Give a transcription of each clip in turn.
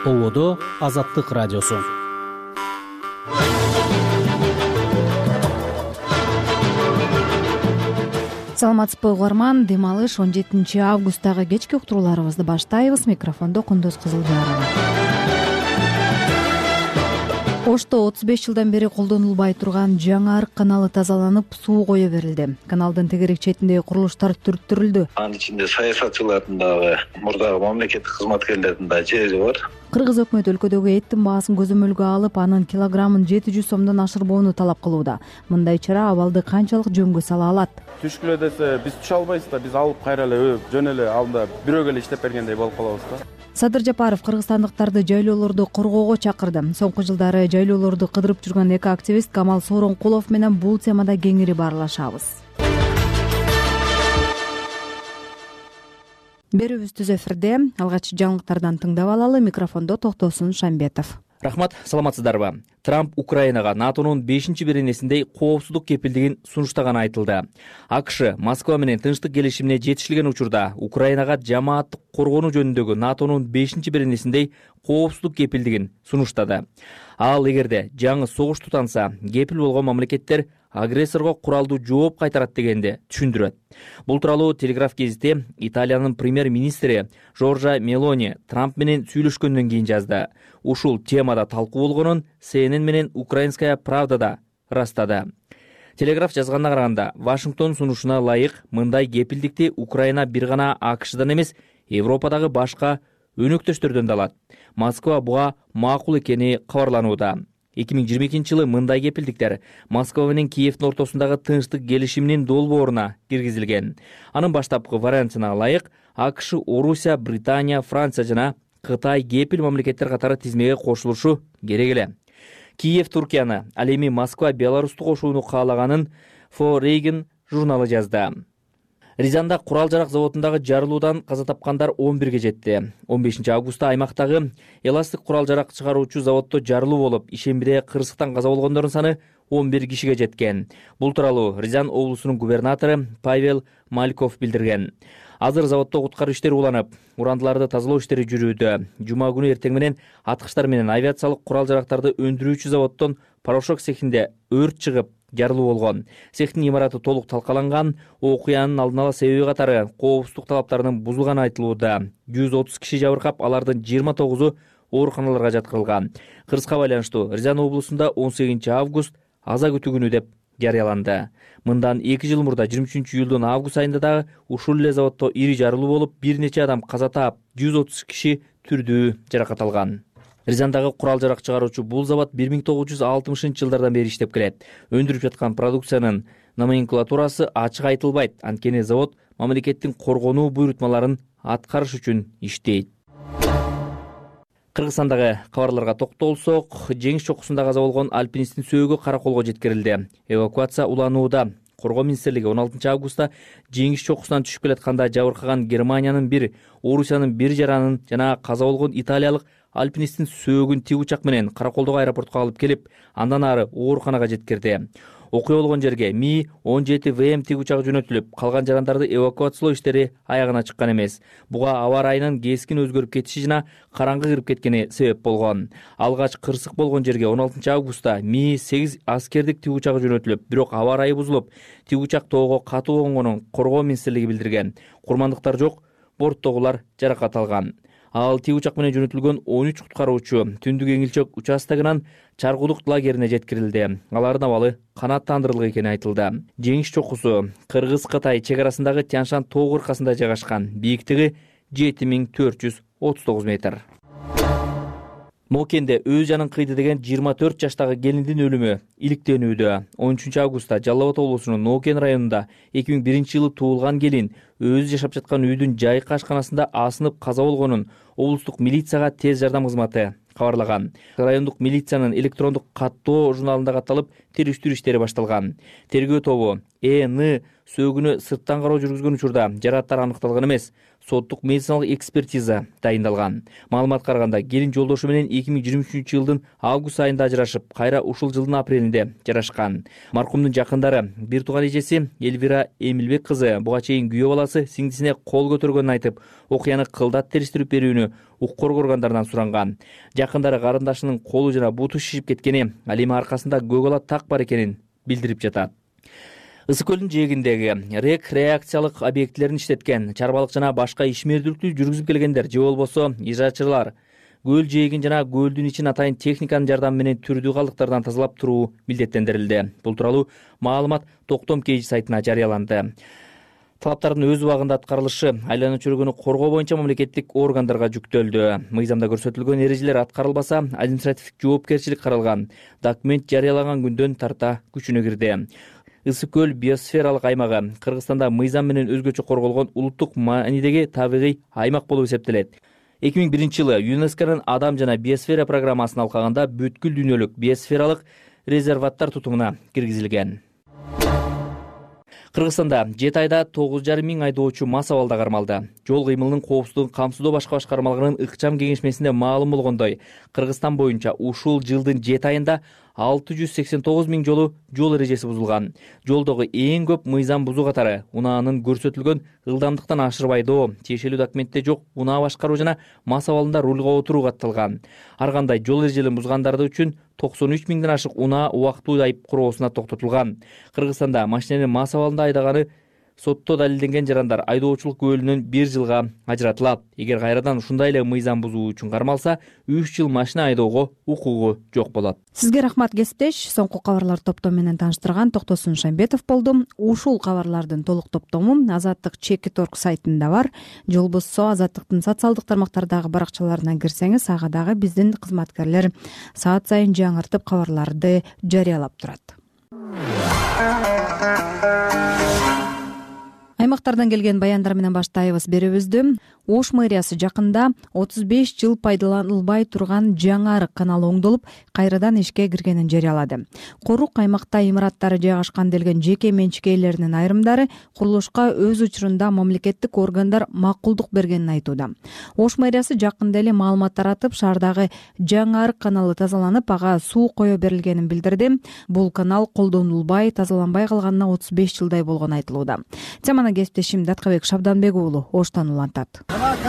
Ободо Азаттык радиосу. Саламатсызбы угарман, дем алыш 17 августтагы кечки уктурууларыбызды баштайбыз. Микрофондо Кундуз Кызылжарова. Ошто 35 жылдан бери колдонулбай турган жаңы арык каналы тазаланып, суу кое берилди. Каналдын тегерек четиндеги курулуштар түрттүрүлдү. Анын ичинде саясатчылардын дагы, мурдагы мамлекеттик кызматкерлердин да жери бар. Кыргыз өкмөтү өлкөдөгү эттин баасын көзөмөлгө алып, анын килограммын 700 сомдон ашырбоону талап кылууда. Мындай чара абалды канчалык жөнгө сала алат? Түшкүлө десе биз түшө албайбыз да, биз алып кайра эле жөн эле алдында бирөөгө эле иштеп бергендей болуп калабыз да. Садыр Жапаров кыргызстандыктарды жайлоолорду коргоого чакырды. Соңку жылдары жайлоолорду кыдырып жүргөн эко-активист Камал Сооронкулов менен бул темада кеңири баарлашабыз. Берүүбүз эфирде. Алгач жаңылыктардан тыңдап алалы. Микрофондо Токтосун Шамбетов. Рахмат, саламатсыздарбы. Трамп Украинага НАТОнун 5-беренесиндей коопсуздук кепилдигин сунуштаганы айтылды. АКШ Москва менен тынчтык келишимине жетишилген учурда Украинага жамааттык коргонуу жөнүндөгү НАТОнун 5-беренесиндей коопсуздук кепилдигин сунуштады. Ал эгерде жаңы согуш тутанса, кепил болгон мамлекеттер агрессорго куралдуу жооп кайтарат дегенди түшүндүрөт. Бул тууралуу Телеграф гезити Италиянын премьер-министри Жоржа Мелони Трамп менен сүйлөшкөндөн кийин жазды. Ушул темада талкуу болгонун CNN менен Украинская правда да ырастады. Телеграф жазганына караганда, Вашингтон сунушуна ылайык мындай кепилдикти Украина бир гана АКШдан эмес, Европадагы башка өнөктөштөрдөн да алат. Москва буга макул экени кабарланууда. 2022-жылы мындай кепилдиктер Москва менен Киевдин ортосундагы тынчтык келишиминин долбооруна киргизилген. Анын баштапкы вариантына ылайык АКШ, Орусия, Британия, Франция жана Кытай кепил мамлекеттер катары тизмеге кошулушу керек эле. Киев Туркияны, ал эми Москва Беларусту кошууну каалаганын Foreign журналы жазды. Рязанда курал-жарак заводундагы жарылуудан каза тапкандар 11ге жетти. 15 августта аймактагы эластык курал-жарак чыгаруучу заводдо жарылуу болуп, ишембиде кырсыктан каза болгондордун саны 11 кишиге жеткен. Бул тууралуу Рязан облусунун губернатору Павел Мальков билдирген. Азыр заводдо куткаруу иштери уланып, урандыларды тазалоо иштери жүрүүдө. Жума күнү эртең менен аткычтар менен авиациялык курал-жарактарды өндүрүүчү заводдон порошок цехинде өрт чыгып, жарылуу болгон. Цехтин имараты толук талкаланган. Окуянын алдын ала себеби катары коопсуздук талаптарынын бузулганы айтылууда. 130 киши жабыркап, алардын 29-у ооруканаларга жаткырылган. Кырсыка байланыштуу Рязан облусунда 18 август аза күтүү күнү деп жарыяланды. Мындан 2 жыл мурда 23 июлдун август айында дагы ушул эле заводдо ири жарылуу болуп, бир нече адам каза таап, 130 киши түрдүү жаракат алган. Рязандагы курал-жарак чыгаруучу бул завод 1960-жылдардан бери иштеп келет. Өндүрүп жаткан продукциянын номенклатурасы ачык айтылбайт, анткени завод мамлекеттин коргонуу буйрутмаларын аткарыш үчүн иштейт. Кыргызстандагы кабарларга токтолсок, жеңиш чокусунда каза болгон альпинисттин сөөгү караколго жеткирилди. Эвакуация уланууда. Коргоо министрлиги 16 августта жеңиш чокусунан түшүп келатканда жабыркаган Германиянын бир, Орусиянын бир жаранын жана каза болгон италиялык альпинисттин сөөгүн тик учак менен Караколдогу аэропортко алып келип, андан ары ооруканага жеткирди. Окуя болгон жерге Ми-17 ВМ тик учагы жөнөтүлүп, калган жарандарды эвакуациялоо иштери аягына чыккан эмес. Буга аба ырайынын кескин өзгөрүп кетиши жана караңгы кирип кеткени себеп болгон. Алгач кырсык болгон жерге 16 августта Ми-8 аскердик тик учагы жөнөтүлүп, бирок аба ырайы бузулуп, тик учак тоого катуу конгонун Коргоо министрлиги билдирген. Курмандыктар жок, борттогулар жаракат алган. Ал тик учак менен жөнөтүлгөн 13 куткаруучу Түндүк Эңилчек участогунан Чаргулук лагерине жеткирилди. Алардын абалы канааттандырылган экени айтылды. Жеңиш чокусу Кыргыз-Кытай чек арасындагы Тяншан тоо кыркасында жайгашкан. Бийиктиги 7439 метр. Нокенде өз жанын кыйды деген 24 жаштагы келиндин өлүмү иликтенүүдө. 13 августта Жалал Абад облусунун Нокен районунда 2001-жылы туулган келин өзү жашап жаткан үйдүн жайкы ашканасында асынып каза болгонун облустук милицияга тез жардам кызматы кабарлаган. Райондук милициянын электрондук каттоо журналында катталып, териштирүү иштери башталган. Тергөө тобу ЭН сөөгүнө сырттан кароо жүргүзгөн учурда жарааттар аныкталган эмес. соттук медициналык экспертиза дайындалган. Маалыматка караганда келин жолдошу менен 2023 жылдын август айында ажырашып, кайра ушул жылдын апрелинде жарашкан. Маркумдун жакындары бир тууган эжеси Эльвира Эмилбек кызы буга чейин күйөө баласы сиңдисине кол көтөргөнүн айтып, окуяны кылдат териштирип берүүнү укук органдарынан суранган. Жакындары карындашынын колу жана буту шишип кеткени, ал эми аркасында көк ала так бар экенин билдирип жатат. Ысык көлдүн жээгиндеги рекреациялык объектилерин иштеткен, чарбалык жана башка ишмердүүлүктү жүргүзүп келгендер же болбосо ижраатчылар көл жээгин жана көлдүн ичин атайын техниканын жардамы менен түрдүү калдыктардан тазалап туруу милдеттендирилди. Бул тууралуу маалымат Токтом KG сайтына жарыяланды. Талаптардын өз убагында аткарылышы айлана чөлгөнү коргоо боюнча мамлекеттик органдарга жүктөлдү. Мыйзамда көрсөтүлгөн эрежелер аткарылбаса, административдик жоопкерчилик каралган. Документ жарыялаган күндөн тарта күчүнө кирди. Ысык көл биосфералык аймагы Кыргызстанда мыйзам менен өзгөчө корголгон улуттук маанидеги табигый аймак болуп эсептелет. 2001 жылы ЮНЕСКОнун адам жана биосфера программасын алкаганда бүткүл дүйнөлүк биосфералык резерваттар тутумуна киргизилген. Кыргызстанда 7 айда 9,5 миң айдоочу мас абалда кармалды. Жол кыймылынын коопсуздугун камсыздоо башкы башкармалыгынын ыкчам кеңешмесинде маалым болгондой, Кыргызстан боюнча ушул жылдын 7 айында 689 миң жолу жол эрежеси бузулган. Жолдогу эң көп мыйзам бузуу катары унаанын көрсөтүлгөн ылдамдыктан ашырып айдоо, тиешелүү документте жок унаа башкаруу жана мас абалында рулга отуруу катталган. Ар кандай жол эрежелерин бузгандарды үчүн 93 миңден ашык унаа убактылуу айып куроосуна токтотулган. Кыргызстанда машинени мас абалында айдаганы сотто далилденген жарандар айдоочулук күбөлүнөн 1 жылга ажыратылат. Эгер кайрадан ушундай эле мыйзам бузуу үчүн кармалса, 3 жыл машина айдоого укугу жок болот. Сизге рахмат кесиптеш. Соңку кабарлар топтому менен тааныштырган Токтосун Шаймбетов болду. Ушул кабарлардын толук топтому Азаттык Чекит.org сайтында бар. Же болбосо Азаттыктын социалдык тармактардагы баракчаларына кирсеңиз, ага дагы биздин кызматкерлер саат сайын жаңыртып кабарларды жарыялап турат. Аймактардан келген баяндар менен баштайбыз берүүбүздү. Ош мэриясы жакында 35 жыл пайдаланылбай турган жаңы арык каналы оңдолуп, кайрадан ишке киргенин жарыялады. Корук аймакта имараттары жайгашкан делген жеке менчик ээлеринин айрымдары курулушка өз учурунда мамлекеттик органдар макулдук бергенин айтууда. Ош мэриясы жакында эле маалымат таратып, шаардагы жаңы арык каналы тазаланып, ага суу кое берилгенин билдирди. Бул канал колдонулбай, тазаланбай калганына 35 жылдай болгону айтылууда. Теманы кесиптешим Даткабек Шабданбек уулу Оштон улантат.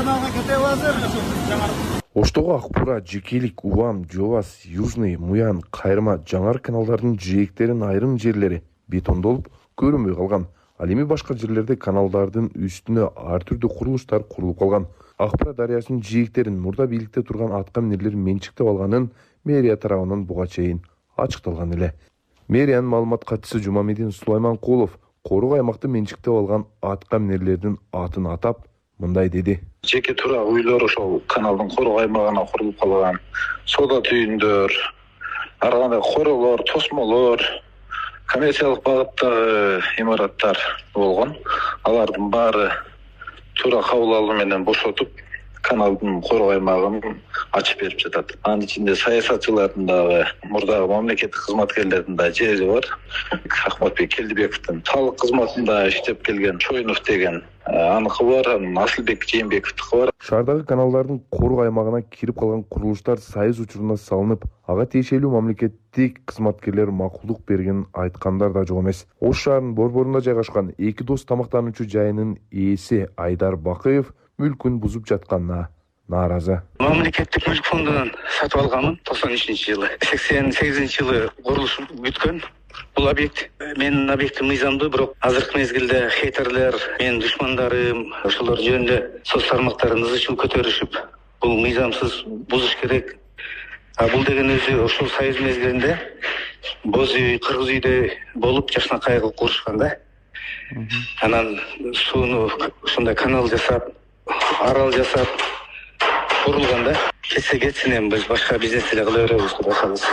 Оштогу Акбура, Жекелик, Убам, Жобас, Южный, Муян, Кайрма жаңы арык каналдардын жээктеринин айрым жерлери бетондолуп көрүнбөй калган. Ал эми башка жерлерде каналдардын үстүнө ар түрдүү курулуштар курулуп калган. Акбура дарыясынын жээктерин мурда бийликте турган атка минерлер менчиктеп алганын мэрия тарабынан буга чейин ачыкталган эле. Мэриянын маалымат катчысы Жумамедин Сулайманкулов Корук аймакты менчиктеп алган атка минерлердин атын атап мындай деди. Жеке турак үйлөр ошол каналдын Корук аймагына курулуп калган. Соода түйүндөр, ар кандай королор, тосмолор, коммерциялык багыттагы имараттар болгон. Алардын баары тура кабыл алуу менен бошотуп, каналдын Корук аймагын ачып берип жатат. Анын ичинде саясатчылардын дагы, мурдагы мамлекеттик кызматкерлердин да жери бар. Ахматбек Келдибековдун талык кызматында иштеп келген Чоюнов деген аныкы бар, Асылбек Жээнбековдуку бар. Шаардагы каналдардын Корук аймагына кирип калган курулуштар сайыз учуруна салынып, ага тиешелүү мамлекеттик кызматкерлер макулдук бергенин айткандар да жок эмес. Ош шаарынын борборунда жайгашкан эки дос тамактануучу жайынын ээси Айдар Бакыев мүлкүн бузуп жатканына нааразы. Мамлекеттик мүлк фондунан сатып алганмын 93-жылы. 88-жылы курулуш бүткөн бул объект. Менин объектим мыйзамдуу, бирок азыркы мезгилде хейтерлер, менин душмандарым ошолор жөнүндө соц тармактарын ызычуу көтөрүшүп, бул мыйзамсыз бузуш керек. Бул деген өзү ошол союз мезгилинде боз үй, кыргыз үйдө болуп жашнакай кылып курушкан да. Анан сууну ушундай канал жасап, арал жасап курулган да. Кетсин эми биз башка бизнес эле кыла беребиз, кудай кааласа.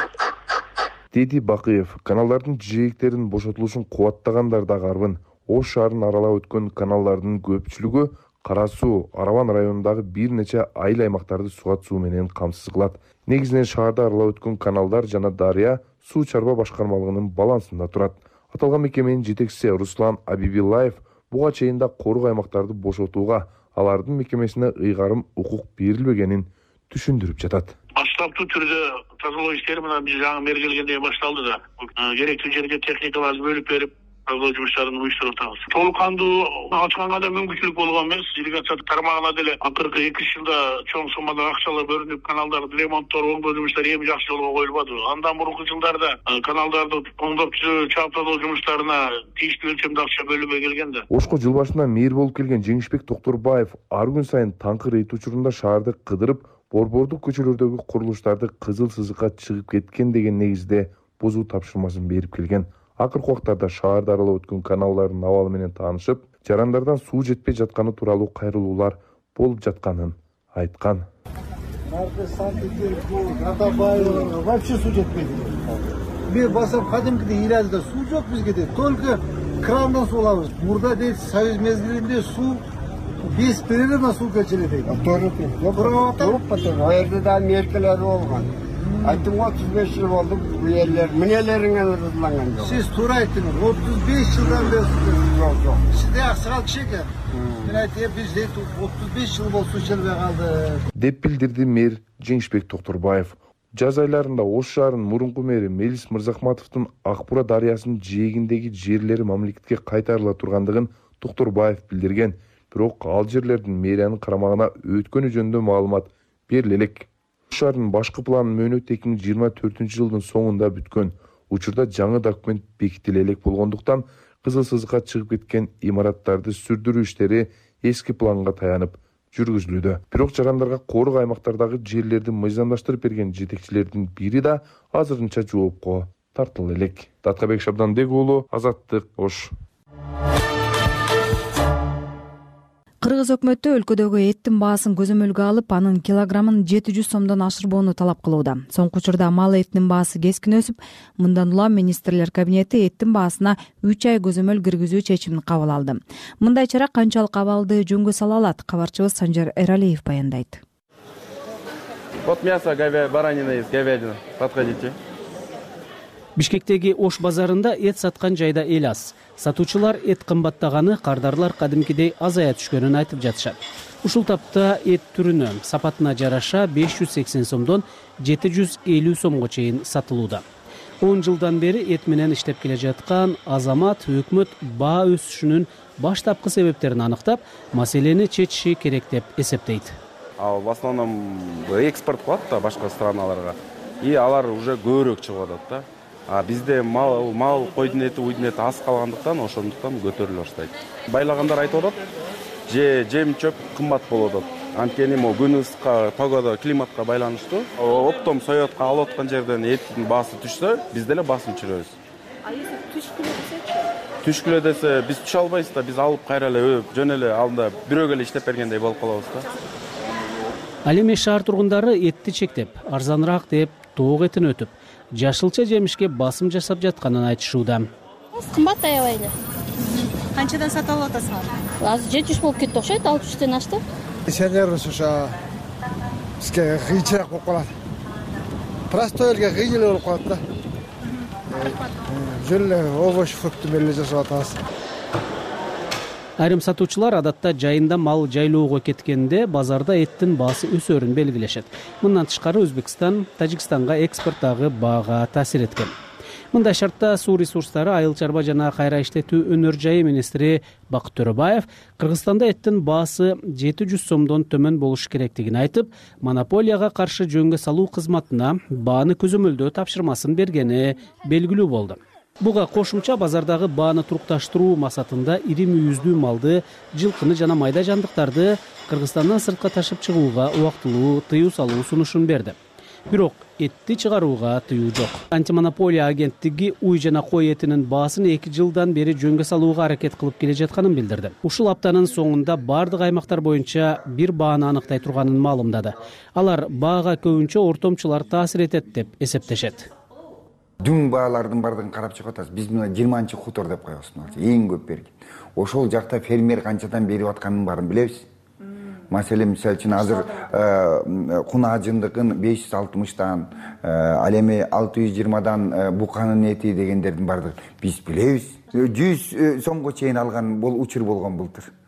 Деди Бакыев, каналдардын жээктерин бошотулушун кубаттагандар да карбын. Ош шаарын аралап өткөн каналдардын көпчүлүгү Кара суу, Араван районундагы бир нече айыл аймактарды сугат суу менен камсыз кылат. Негизинен шаарда аралап өткөн каналдар жана дарыя суу чарба башкармалыгынын балансында турат. Аталган мекеменин жетекчиси Руслан Абибиллаев буга чейин да Корук аймактарды бошотууга алардын мекемесине ыйгарым укук берилбегенин түшүндүрүп жатат. Баштапкы түрдө тазалоо иштери мына биз жаңы мэр келгенде башталды да. Керектүү жерге техникаларды бөлүп берип, тазалоо жумуштарын уюштуруп атабыз. Толук кандуу ачканга да мүмкүнчүлүк болгон эмес. Ирригация тармагына деле акыркы 2 жылда чоң суммада акчалар бөлүнүп, каналдарды ремонттоо, оңдоо жумуштары эми жакшы жолго коюлбады. Андан мурунку жылдарда каналдарды оңдоп чапталоо жумуштарына тийиштүү өлчөмдө акча бөлүнбөй келген да. Ошко жыл башында мэр болуп келген Жеңишбек Токторбаев ар күн сайын таңкы рейд учурунда шаарды кыдырып, борбордук көчөлөрдөгү курулуштарды кызыл сызыкка чыгып кеткен деген негизде бузуу тапшырмасын берип келген. Акыркы убактарда шаарды аралап өткөн каналдардын абалы менен таанышып, жарандардан суу жетпей жатканы тууралуу кайрылуулар болуп жатканын айткан. Вообще суу жетпейди. Мен басып кадимкидей Илязда суу жок бизге де. Только крандан суу алабыз. Мурда дейт Союз мезгилинде суу 5 перерывно суу келчү дейт. Жерде да меркелер болгон. Айттым 35 жыл болду бу ерлер минелериңен ырдыланган жок. Сиз туура айттыңыз. 35 жылдан бери жок. Сизде аксагал киши экен. Мен айтып, биз 35 жыл болуп суу келбей калды деп билдирди мэр Жеңишбек Токторбаев. Жаз айларында Ош шаарынын мурунку мэри Мелис Мырзахматовдун Акбура дарыясынын жээгиндеги жерлери мамлекетке кайтарыла тургандыгын Токторбаев билдирген. Бирок ал жерлердин мэриянын карамагына өткөнү жөнүндө маалымат бериле элек. Ош шаарынын башкы планын мөөнөт 2024-жылдын соңунда бүткөн. Учурда жаңы документ бекитиле элек болгондуктан кызыл сызыкка чыгып кеткен имараттарды сүрдүрүү иштери эски планга таянып жүргүзүлүүдө. Бирок жарандарга коорук аймактардагы жерлерди мыйзамдаштырып берген жетекчилердин бири да азырынча жоопко тартыла элек. Таткабек Шабданбек уулу, Азаттык, Ош. Кыргыз өкмөтү өлкөдөгү эттин баасын көзөмөлгө алып, анын килограммын 700 сомдон ашырбоону талап кылууда. Соңку учурда мал этинин баасы кескин өсүп, мындан улам министрлер кабинети эттин баасына 3 ай көзөмөл киргизүү чечимин кабыл алды. Мындай чара канчалык абалды жөнгө сала алат? Кабарчыбыз Санжар Эралиев баяндайт. Вот мясо баранина из говядины. Подходите. Бишкектеги Ош базарында эт саткан жайда эл аз. Сатуучулар эт кымбаттаганы, кардарлар кадимкидей азая түшкөнүн айтып жатышат. Ушул тапта эт түрүнө, сапатына жараша 580 сомдон 750 сомго чейин сатылууда. 10 жылдан бери эт менен иштеп келе жаткан Азамат өкмөт баа өсүшүнүн баштапкы себептерин аныктап, маселени чечиши керек деп эсептейт. В основном экспорт кылат да башка страналарга. И алар уже көбүрөөк чыгып атат да. А бизде мал койдун эти, уйдун эти аз калгандыктан ошондуктан көтөрүлө баштайт. Байлагандар айтып атат, жем чөп кымбат болуп атат. Анткени могу күн ысыкка, погода, климатка байланыштуу. Оптом соётко алып аткан жерден эттин баасы түшсө, биз деле басым түшүрөбүз. А если түшкүлө десечи? Түшкүлө десе биз түшө албайбыз да, биз алып кайра эле жөн эле алдында бирөөгө эле иштеп бергендей болуп калабыз да. Ал эми шаар тургундары этти чектеп, арзаныраак деп тоок этин өтүп, жашылча жемишке басым жасап жатканын айтышууда. Кымбат аябай эле. Канчадан сатып алып атасыңар? Азыр 700 болуп кетти окшойт, 60-тен ашты. Сендер ошо бизге кыйынчыраак болуп калат. Простой элге кыйын эле болуп калат да. Жөн эле овощ, фрукты менен жасап атабыз. Айрым сатуучулар адатта жайында мал жайлоого кеткенде базарда эттин баасы өсөрүн белгилешет. Мындан тышкары Өзбекстан, Тажикстанга экспорт дагы баага таасир эткен. Мындай шартта суу ресурстары, айыл чарба жана кайра иштетүү өнөр жайы министри Бакыт Төрөбаев Кыргызстанда эттин баасы 700 сомдон төмөн болуш керектигин айтып, монополияга каршы жөнгө салуу кызматына бааны көзөмөлдөө тапшырмасын бергени белгилүү болду. Буга кошумча базардагы бааны турукташтыруу максатында ири мүйүздүү малды, жылкыны жана майда жандыктарды Кыргызстандан сыртка ташып чыгууга убактылуу тыюу салуу сунушун берди. Бирок этти чыгарууга тыюу жок. Антимонополия агенттиги уй жана кой этинин баасын 2 жылдан бери жөнгө салууга аракет кылып келе жатканын билдирди. Ушул аптанын соңунда бардык аймактар боюнча бир бааны аныктай турганын маалымдады. Алар баага көбүнчө ортомчулар таасир этет деп эсептешет. Дүң баалардын бардыгын карап чыгып атасыз. Биз мына 20-чы хутор деп коебуз. Эң көп берген. Ошол жакта фермер канчадан берип атканын баарын билебиз. Маселен, мисалы үчүн азыр кунажындыкын 560-дан, ал эми 620-дан буканын эти дегендердин бардыгын биз билебиз. 100 сомго чейин алган бул учур болгон былтыр.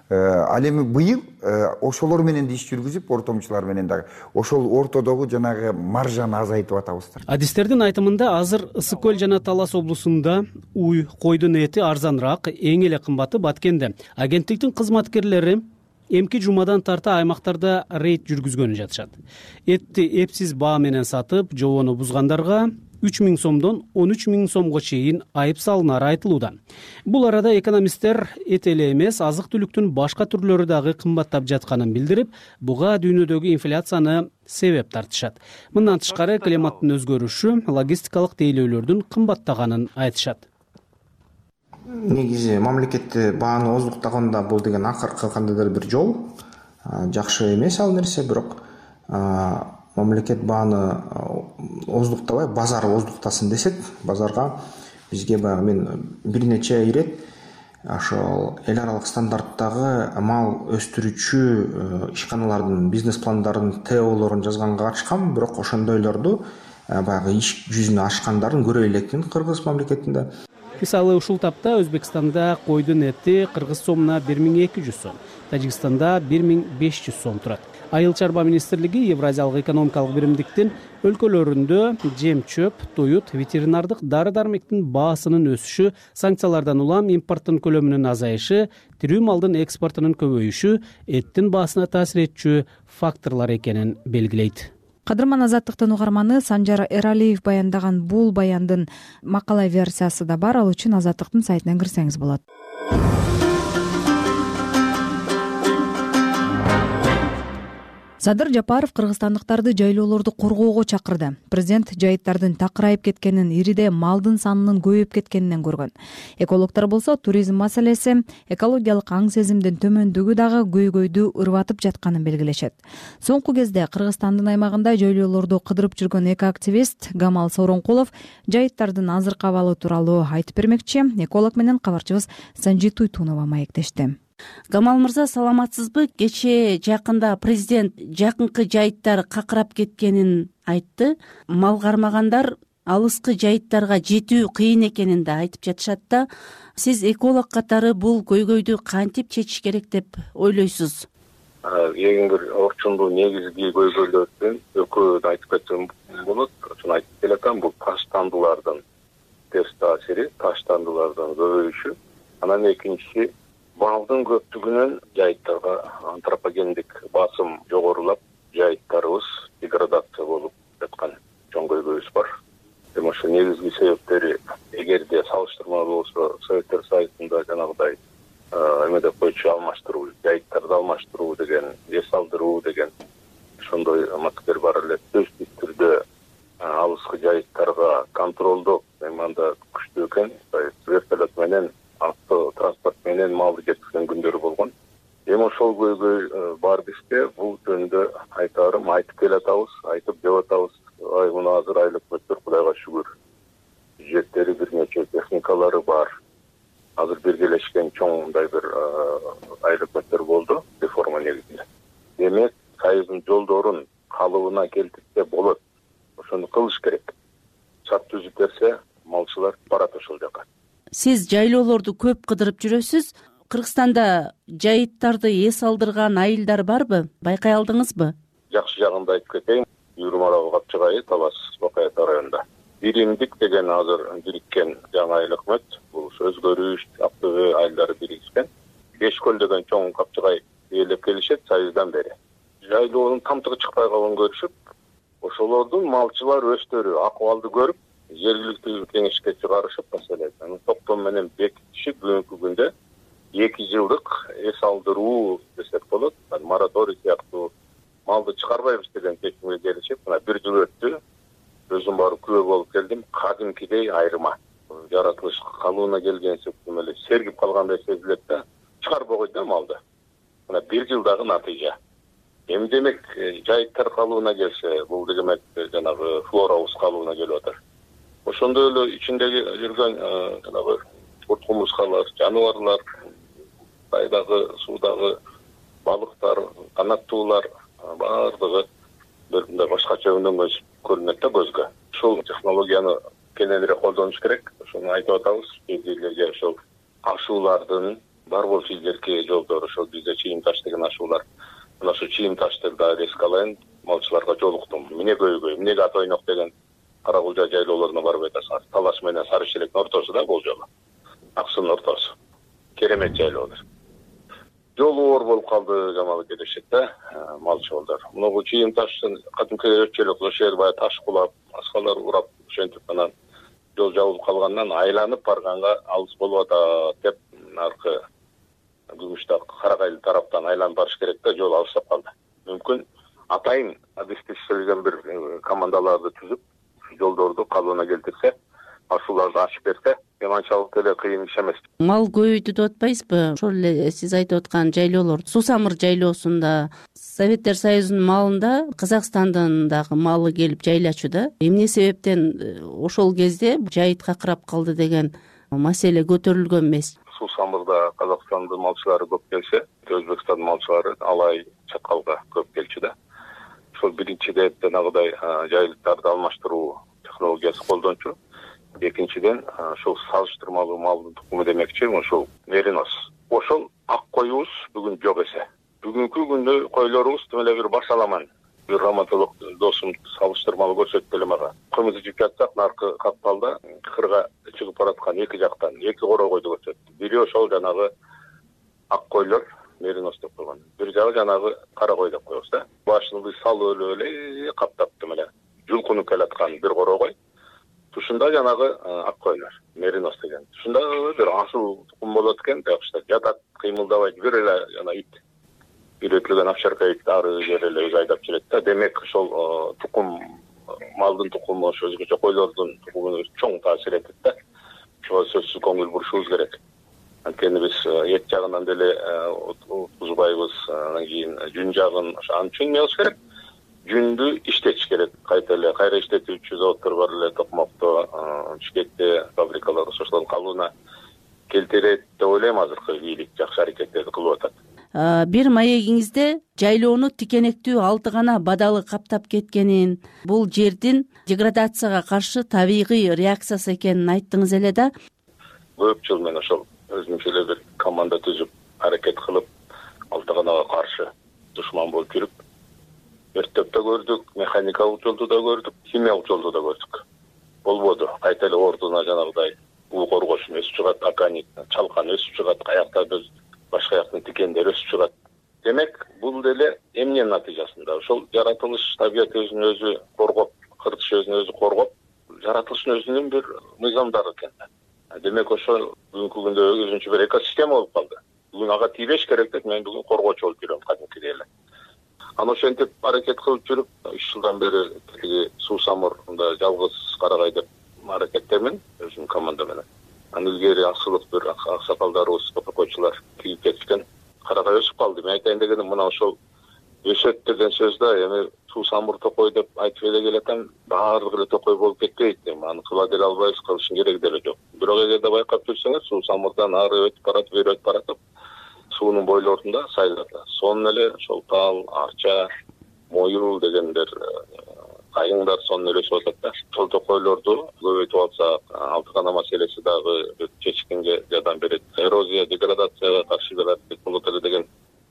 Ал эми быйыл ошолор менен да иш жүргүзүп, ортомчулар менен дагы ошол ортодогу жанагы маржаны азайтып атабыз. Адистердин айтымында азыр Ысык көл жана Талас облусунда уй, койдун эти арзаныраак, эң эле кымбаты Баткенде. Агенттиктин кызматкерлери эмки жумадан тарта аймактарда рейд жүргүзгөнү жатышат. Этти эпсиз баа менен сатып, жобону бузгандарга 3.000 сомдон 13.000 сомго чейин айып салынары айтылууда. Бул арада экономисттер эт эле эмес, азык-түлүктүн башка түрлөрү дагы кымбаттап жатканын билдирип, буга дүйнөдөгү инфляцияны себеп тартышат. Мындан тышкары климаттын өзгөрүшү, логистикалык тейлөөлөрдүн кымбаттаганын айтышат. Негизи мамлекетти бааны оздуктаганда бул деген акыркы кандайдыр бир жол. Жакшы эмес ал нерсе, бирок мамлекет бааны оздуктабай, базар оздуктасын десек, базарга бизге баягы мен бир нече ирет ошол эл аралык стандарттагы мал өстүрүүчү ишканалардын бизнес пландарын, ТОлорун жазганга катышкам, бирок ошондойлорду баягы иш жүзүнө ашкандарын көрө элекмин Кыргыз мамлекетинде. Мисалы, ушул тапта Өзбекстанда койдун эти кыргыз сомуна 1200 сом, Тажикстанда 1500 сом турат. Айыл чарба министрлиги Евразиялык экономикалык биримдиктин өлкөлөрүндө жем-чөп, туют, ветеринардык дары-дармектин баасынын өсүшү, санкциялардан улам импорттун көлөмүнүн азайышы, тирүү малдын экспортунун көбөйүшү эттин баасына таасир этчү факторлор экенин белгилейт. Кадырман Азаттыктын угарманы Санжар Эралиев баяндаган бул баяндын макала версиясы да бар, ал үчүн Азаттыктын сайтына кирсеңиз болот. Садыр Жапаров кыргызстандыктарды жайлоолорду коргоого чакырды. Президент жайыттардын такырайып кеткенин, ириде малдын санынын көбөйүп кеткенинен көргөн. Экологдор болсо туризм маселеси, экологиялык аң сезимдин төмөндүгү дагы көйгөйдү ырбатып жатканын белгилешет. Соңку кезде Кыргызстандын аймагында жайлоолорду кыдырып жүргөн эки активист Гамал Сооронкулов жайыттардын азыркы абалы тууралуу айтып бермекчи. Эколог менен кабарчыбыз Санжит Туйтунова маектешти. Гамал мырза, саламатсызбы? Кечээ жакында президент жакынкы жайыттар какырап кеткенин айтты. Мал кармагандар алыскы жайыттарга жетүү кыйын экенин да айтып жатышат да. Сиз эколог катары бул көйгөйдү кантип чечиш керек деп ойлойсуз? Эң бир орчундуу негизги көйгөйлөрдүн экөөнү айтып кетсем болот. Ошону айтып келатам, бул таштандылардын терс таасири, таштандылардын көбөйүшү. Анан экинчиси малдын көптүгүнөн жайыттарга антропогендик басым жогорулап, жайыттарыбыз деградация болуп жаткан чоң көйгөйүбүз бар. Ошо негизги себептери, эгерде салыштырмалуу болсо, Советтер Союзунда жанагыдай эме деп койчу алмаштыруу, жайыттарды алмаштыруу деген, эс алдыруу деген ошондой маселелер бар эле. Сөзсүз түрдө алыскы жайыттарга контролдоп, анда күчтүү экен, вертолет менен транспорт менен малды жеткизген күндөрү болгон. Эми ошол көйгөй бар бизде. Бул жөнүндө айтарым, айтып келатабыз, айтып деп атабыз. Муну азыр айыл өкмөттөр, Кудайга шүгүр, бюджеттери бир нече техникалары бар. Азыр биргелешкен чоң мындай бир айыл өкмөттөр болду реформа негизинде. Демек, Союздун жолдорун калыбына келтирсе болот. Ошону кылыш керек. Шарт түзүп берсе, малчылар барат ошол жака. Сиз жайлоолорду көп кыдырып жүрөсүз. Кыргызстанда жайыттарды эс алдырган айылдар барбы? Байкай алдыңызбы? Жакшы жагында айтып кетейин. Юрмарабы Капчыгайы, Талас Бакаят районунда. Биримдик деген азыр бириккен жаңы айыл өкмөт. Бул Өзгөрүш, Актөбө айылдары бириккен. Бешкөл деген чоң Капчыгай ээлеп келишет Союздан бери. Жайлоонун тамтыгы чыкпай калган көрүшүп, ошолордун малчылар өздөрү акыбалды көрүп, жергиликтүү кеңешке чыгарышып, маселени токтом менен бекитишип, бүгүнкү күндө 2 жылдык эс алдыруу десек болот, мораторий сыяктуу малды чыгарбайбыз деген чечимге келишип, мына 1 жыл өттү. Өзүм барып күбө болуп келдим. Кадимкидей айырма. Жаратылыш калыбына келген сөктүм эле сергип калгандай сезилет да, чыгарбай койду малды. Мына 1 жылдагы натыйжа. Эми демек, жайыттар калыбына келсе, бул демек жанагы флорабыз калыбына келип атат. Ошондой эле ичиндеги жүргөн жанагы урт кумурскалар, жаныбарлар, айдагы, суудагы балыктар, канаттуулар баардыгы бир башкача өндөнгөн көрүнөт да көзгө. Ушул технологияны кененирээк колдонуш керек. Ошону айтып атабыз. Ошол ашуулардын, бар болчу изерки жолдор ошол бизде Чийим таш деген ашуулар. Мына ошо Чийим таштарды да эске алайын, малчыларга жолуктум. Эмне көйгөй, эмнеге ат ойнок деген Кара Кулжа жайлоолоруна барып атасыңар. Талаш менен Сары Шелектин ортосу да бул жолу. Ак суунун ортосу. Керемет жайлоолор. Жолу оор болуп калды, жамалы келишет да, малчылар. Мына бул Чийим таштын кадимки өтчөлүк ошол жер баягы таш кулап, аскалар урап, ошентип анан жол жабылып калгандан айланып барганга алыс болуп атат деп аркы Күмүштак Каракайлы тараптан айланып барыш керек да, жол алыстап калды. Мүмкүн атайын адистештирилген бир командаларды түзүп, жолдорду калыбына келтирсе, ашууларды ачып берсе, анчалык эле кыйын иш эмес. Мал көбөйтүп атпайсызбы? Ошол эле сиз айтып аткан жайлоолор, Суу Самыр жайлоосунда, Советтер Союзунун малында Казакстандын дагы малы келип жайлачу да. Эмне себептен ошол кезде жайыт какырап калды деген маселе көтөрүлгөн эмес? Суу Самырда Казакстандын малчылары көп келсе, Өзбекстандын малчылары алай чаткалга көп келчү да. Ошол биринчиден жанагыдай жайлыктарды алмаштыруу технологиясы колдончу. Экинчиден ошол салыштырмалуу малдын тукуму демекчи, ошол меринос. Ошол ак коюбуз бүгүн жок эсе. Бүгүнкү күндө койлорубуз тим эле бир башаламан. Бир раматолог досум салыштырмалуу көрсөттү эле мага. Кымызды жеп жатсак, наркы капталда кырга чыгып бараткан эки жактан эки коро койду көрсөттү. Бири ошол жанагы ак койлор меринос деп койгон. Бир жагы жанагы кара кой деп коебуз да. Башын салып эле каптап тим эле жулкунуп келаткан бир коро кой. Тушунда жанагы ак койлор меринос деген. Тушунда бир асыл тукум болот экен деп атышты. Жатат, кыймылдабайт, бир эле жана ит. Үйрөтүлгөн овчарка ит ары жер эле өзү айдап жүрөт да. Демек ошол тукум, малдын тукуму, ошо өзгөчө койлордун тукумуна чоң таасир этет да. Ошого сөзсүз көңүл бурушубуз керек. Анткени биз эт жагынан деле утузбайбыз, анан кийин жүн жагын ошо анын үчүн эмне кылыш керек? Жүндү иштетиш керек. Кайта эле кайра иштетүүчү заводдор бар эле, Токмокто, Бишкекте фабрикалар ошолордун калыбына келтирет деп ойлойм. Азыркы бийлик жакшы аракеттерди кылып атат. Бир маегиңизде жайлоону тикенектүү 6 гана бадалы каптап кеткенин, бул жердин деградацияга каршы табигый реакциясы экенин айттыңыз эле да. Көп жыл мен ошол өзүмчө эле бир команда түзүп, аракет кылып, 6 ганага каршы душман болуп жүрүп, өрттөп да көрдүк, механикалык жолду да көрдүк, химиялык жолду да көрдүк. Болбоду. Кайта эле ордуна жанагыдай бул коргош өсүп чыгат, аканит, чалкан өсүп чыгат, аякта біз башка жактын тикендер өсүп чыгат. Демек, бул деле эмненин натыйжасында? Ошол жаратылыш, табият өзүн өзү коргоп, кыртыш өзүн өзү коргоп, жаратылыштын өзүнүн бир мыйзамдары экен. Демек, ошол бүгүнкү күндө өзүнчө бир экосистема болуп калды. Бүгүн ага тийбеш керек деп мен бүгүн коргоочу болуп жүрөм кадимкидей эле. Анан ошентип аракет кылып жүрүп, 3 жылдан бери тиги Суу Самырда жалгыз Карагай деп аракеттемин, өзүм команда менен. Анан илгери асылык бир аксакалдарыбыз, топокойчулар кийип кетишкен. Карагай өсүп калды. Мен айтайын дегеним, мына ошол өсөт деген сөз да, эми Суу Самыр токой деп айтып эле келатам, баардыгы эле токой болуп кетпейт. Аны кыла деле албайбыз, кылыштын кереги деле жок. Бирок эгерде байкап жүрсөңөр, Суу Самырдан ары өтүп баратып, бери өтүп баратып, суунун бойлорунда сайларда сонун эле ошол тал, арча, моюл дегендер, кайыңдар сонун эле өсүп атат да. Ошол токойлорду көбөйтүп алсак, 6 гана маселеси дагы чечкенге жардам берет. Эрозия, деградацияга каршы аракет болот эле деген.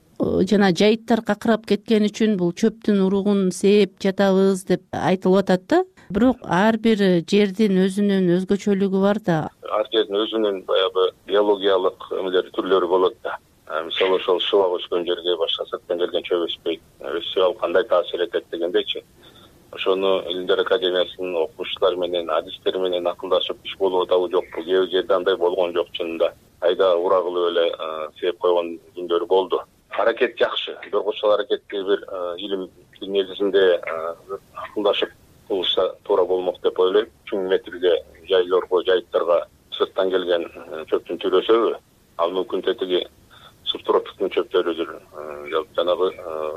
Жана жайыттар какырап кеткен үчүн бул чөптүн уругун сээп жатабыз деп айтылып атат да. Бирок ар бир жердин өзүнүн өзгөчөлүгү бар да. Ар жердин өзүнүн баягы биологиялык эмелери, түрлөрү болот да. Мисалы ошол шыбак өскөн жерге башка сырттан келген чөп өспөйт. Өссө ал кандай таасир этет дегендейчи. Ошону Илимдер академиясынын окумуштуулары менен, адистер менен акылдашып иш болуп атабы жокпу? Кээ бир жерде андай болгон жок чынында. Айда ура кылып эле сээп койгон күндөрү болду. Аракет жакшы. Бирок ошол аракетти бир илим негизинде акылдашып кылышса туура болмок деп ойлойм. 1000 метрге жайлорго, жайыттарга сырттан келген чөптүн түрү өсөбү? Ал мүмкүн тетиги субтропиктин чөптөрүдүр. Жанагы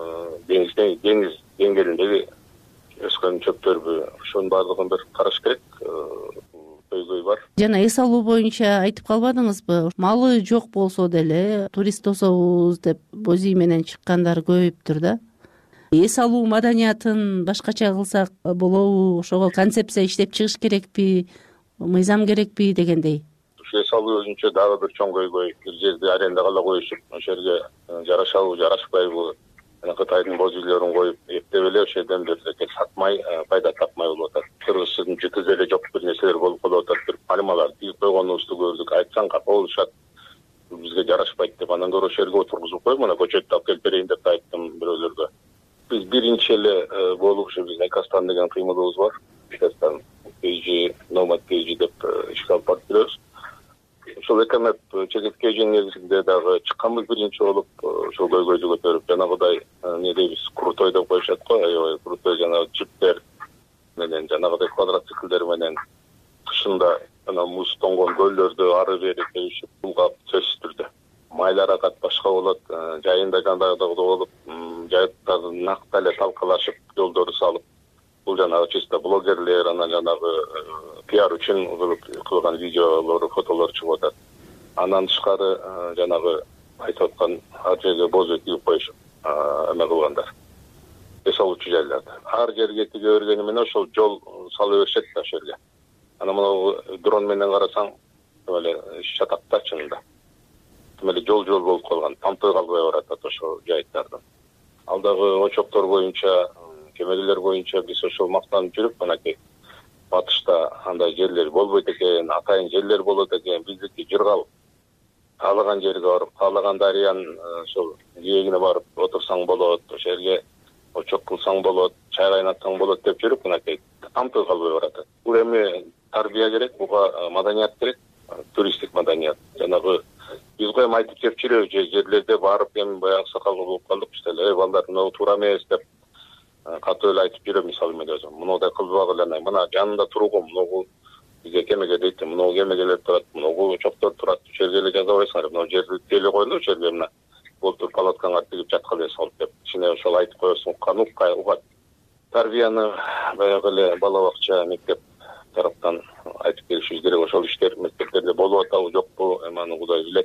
деңиз деңгээлиндеги өскөн чөптөрбү? Ошонун баардыгын бир караш керек. Көйгөй бар. Жана эс алуу боюнча айтып калбадыңызбы? Малы жок болсо деле турист тособуз деп боз үй менен чыккандар көбүптүр да. Эс алуу маданиятын башкача кылсак болобу? Ошого концепция иштеп чыгыш керекпи? Мыйзам керекпи дегендей. эс алуу өзүнчө дагы бир чоң көйгөй. Бир жерди арендага ала коюшуп, ошол жерге жарашабы, жарашпайбы, Кытайдын боз үйлөрүн коюп эптеп эле ошол жерден бир сатмай, пайда тапмай болуп атат. Кыргыздын жытыз эле жок бир нерселер болуп калып атат. Бир пальмалар тийип койгонубузду көрдүк. Айтсаң капа болушат. Бизге жарашпайт деп, андан көрө ошол жерге отургузуп коюп, мына көчөттү алып келип берейин деп айттым бирөөлөргө. Биз биринчи эле болуп ушу биздин Экостан деген кыймылыбыз бар. Экостан пейжи, Номад пейжи деп ишке алып барып жүрөбүз. Ошол экомеп чекиткейжин негизинде дагы чыкканбыз биринчи болуп, ошол көйгөйдү көтөрүп, жанагыдай эмне дейбиз, крутой деп коюшат го, аябай крутой жанагы джиптер менен, жанагыдай квадроциклдер менен кышында анан муз тоңгон көлдөрдү ары бери кебишип булгап, сөзсүз түрдө. Майлар агат башка болот, жайында жандагы болуп, жайыттарды накта эле талкалашып, жолдорду салып, бул жанагы чисто блогерлер, анан жанагы пиар үчүн кылган видеолор, фотолор чыгып атат. Андан тышкары жанагы айтып аткан ар жерге боз үй тигип коюшуп, эме кылгандар. Эс алуучу жайларда. Ар жерге тиге бергени менен ошол жол сала беришет да ошол жерге. Анан могу дрон менен карасаң, эле шатакта чынында. Эле жол болуп калган, тамтой калбай баратат ошол жайыттардан. Ал дагы очоктор боюнча, кемелер боюнча биз ошол мактанып жүрүп, анакей батышта андай жерлер болбойт экен, атайын жерлер болот экен, биздики жыргал. Каалаган жерге барып, каалаган дарыянын ошол жээгине барып отурсаң болот, ошол жерге очок кылсаң болот, чай кайнатсаң болот деп жүрүп, анакей тамтой калбай баратат. Бул эми тарбия керек, буга маданият керек, туристтик маданият. Жанагы биз го эми айтып кеп жүрөбүз, жерлерде барып эми баягы сакал болуп калдык, иште балдар мына туура эмес деп катуу эле айтып жүрөм. Мисалы мен өзүм мындай кылбагыла, мына жанында тургум, мынагу бизге кемеге дейт, мынагу кемегелер турат, мынагу очоктор турат, ошол жерге эле жазабайсыңар, мына жерди теле коелу, ошол жерге мына болтур палаткаңар тигип жаткыла салып деп. Ичине ошол айтып коесуң, угат. Тарбияны баягы эле бала бакча, мектеп тараптан айтып келишибиз керек. Ошол иштер мектептерде болуп атабы, жокпу, эми аны Кудай билет.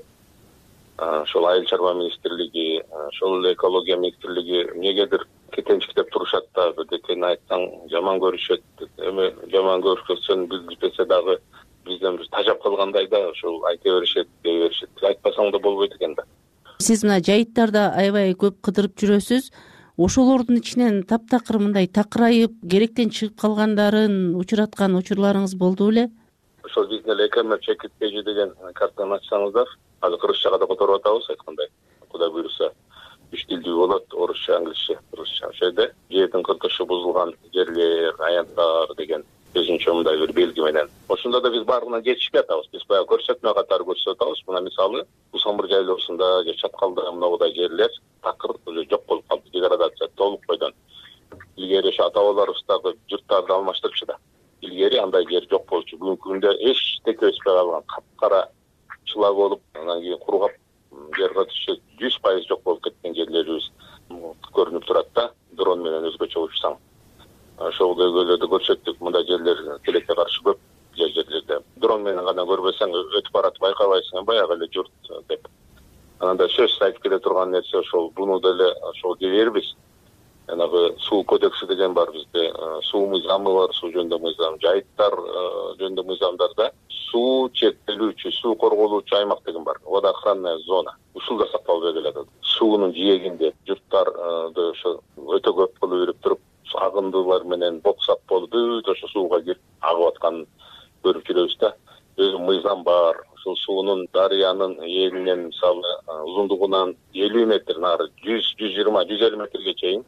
Ошол айыл чарба министрлиги, ошол эле экология министрлиги эмнегедир кетенчиктеп турушат да, бирдекени айтсаң жаман көрүшөт. Эми жаман көрүшсөң билбесе дагы бизден бир тажап калгандай да, ошол айта беришет, дей беришет. Айтпасаң да болбойт экен да. Сиз мына жайыттарда аябай көп кыдырып жүрөсүз. Ошолордун ичинен таптакыр мындай такырайып, керектен чыгып калгандарын учураткан учурларыңыз болду беле? Ошол биздин эле экомеп чекиткейжи деген картаны ачсаңыздар, азыр кыргызчага да которуп атабыз, айткандай. Кудай буйруса, 3 тилдүү болот, орусча, англисче, кыргызча. Ошол жерде жердин кыртышы бузулган жерлер, аянттар деген өзүнчө мындай бир белги менен. Ошондо да биз баарынан жетишпей атабыз. Биз баягы көрсөтмө катары көрсөтүп атабыз. Мына мисалы, Усамбыр жайлоосунда же Чаткалда мынагудай жерлер такыр жок болуп калды, деградация толук бойдон. Илгери ошо ата-бабаларыбыздагы журттарды алмаштырчу да. Илгери андай жер жок болчу. Бүгүнкү күндө эчтеке өспөй калган, капкара чыла болуп, анан кийин кургап, жерге түшүп 100% жок болуп кеткен жерлерибиз көрүнүп турат да, дрон менен өзгөчө учсаң. Ошол көйгөйлөрдү көрсөттүк, мындай жерлер тилекке каршы көп жерлерде. Дрон менен гана көрбөсөң, өтүп барат байкабайсың, баягы эле журт деп. Анан да сөзсүз айтып келе турган нерсе ошол буну деле ошол жибербиз. Жанагы суу кодекси деген бар бизде, суу мыйзамы бар, суу жөнүндө мыйзам, жайыттар жөнүндө мыйзамдарда суу чектелүүчү, суу корголуучу аймак деген бар, водоохранная зона. Ушул да сакталбай келатат. Суунун жээгинде журттарды ошо өтө көп кылып берип туруп, агындылар менен боксап болуп, ошо сууга кирип агып атканын көрүп жүрөбүз да. Өзү мыйзам бар. Ошол суунун дарыянын ээлинен мисалы узундугунан 50 метр нары 100, 120, 150 метрге чейин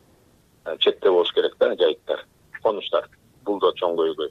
четте болуш керек да жайыттар, конуштар. Бул да чоң көйгөй.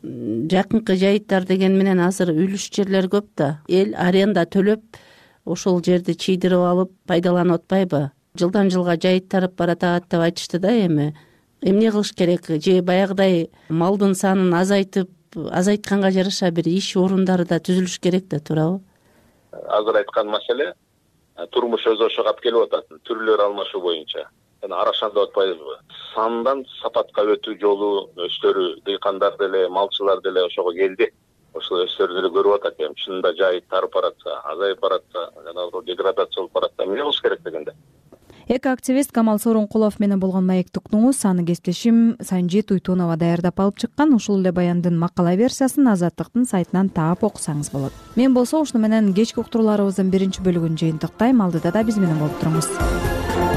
Жакынкы жайыттар деген менен азыр үлүш жерлер көп да. Эл аренда төлөп ошол жерди чийдирип алып пайдаланып атпайбы? Жылдан жылга жайыт тарап баратат деп айтышты да эми. Эмне кылыш керек? Же баягыдай малдын санын азайтканга жараша бир иш орундары да түзүлүш керек да, туурабы? Азыр айткан маселе турмуш өз ошого алып келип атат, түрлөр алмашуу боюнча. Арашандап атпайбызбы? Сандан сапатка өтүү жолу өстөрү, дыйкандар деле, малчылар деле ошого келди. Ошол өстөрдү деле көрүп атат. Чынында жайыт тарып баратса, азайып баратса, жанагы деградация болуп баратса, эмне кылыш керек дегенде. эко активист Камал Сооронкулов менен болгон маектик уктуңуз. Аны кесиптешим Санжи Туйтунова даярдап алып чыккан. Ушул эле баяндын макала версиясын Азаттыктын сайтынан таап окусаңыз болот. Мен болсо ушуну менен кечки уктурууларыбыздын биринчи бөлүгүн жыйынтыктайм. Алдыда да биз менен болуп туруңуз.